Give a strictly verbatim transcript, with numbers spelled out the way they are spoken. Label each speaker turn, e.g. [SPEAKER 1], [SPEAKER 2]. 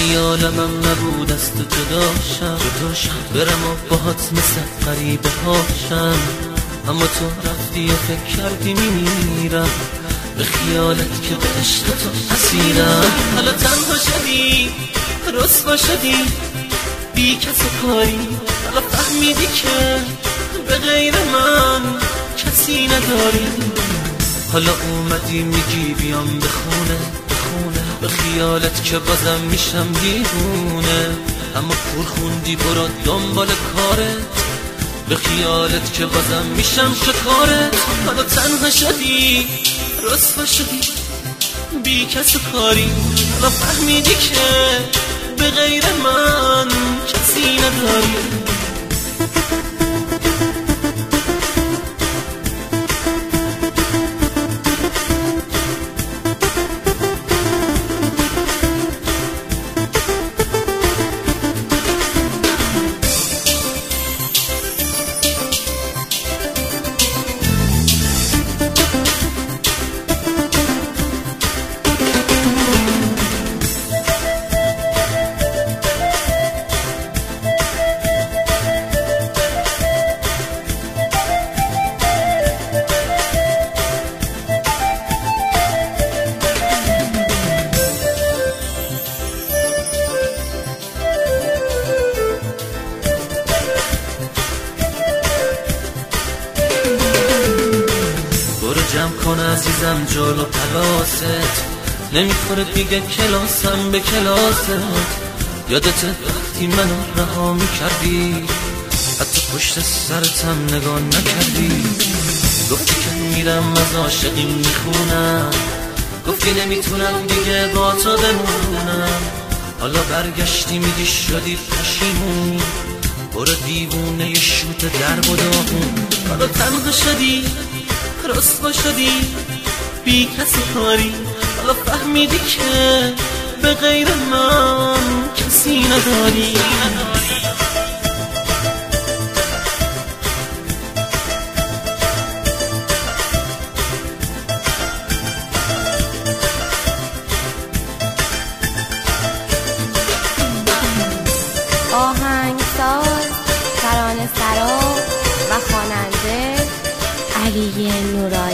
[SPEAKER 1] خیالمم نبود از تو جداشم جداشم برم و باهات مثل غریبه هاشم، اما تو رفتی و فکر کردی میمیرم به خیالت که به عشق تو اسیرم. حالا تنها شدی رسوا شدی بی کس و کاری، حالا فهمیدی که به غیر من کسی نداری. حالا اومدی میگی بیام به خونه به خونه به خیالت که بازم میشم دیوونه، اما پول خوندی برو دنبال کارت به خیالت که بازم میشم شکارت. حالا تنها شدی رسوا شدی بی کس و کاری، حالا فهمیدی که به غیر من کسی نداری. جمع کن عزیزم جلو پلاست، نمیخوره دیگه کلاسم به کلاست. یادت وقتی منو رها میکردی حتی پشت سرتم نگاه نکردی، گفتی که میرم از عاشقی میخونم، گفتی نمیتونم دیگه با تو بمونم. حالا برگشتی میگی شدی پشیمون، برو دیوونه شوت درب و داغون. حالا تنها شدی رسوا شدی بی کسی کاری، حالا فهمیدی که به غیر من کسی نداری.
[SPEAKER 2] آهنگساز، ترانه‌سرا و خواننده علی نورانی.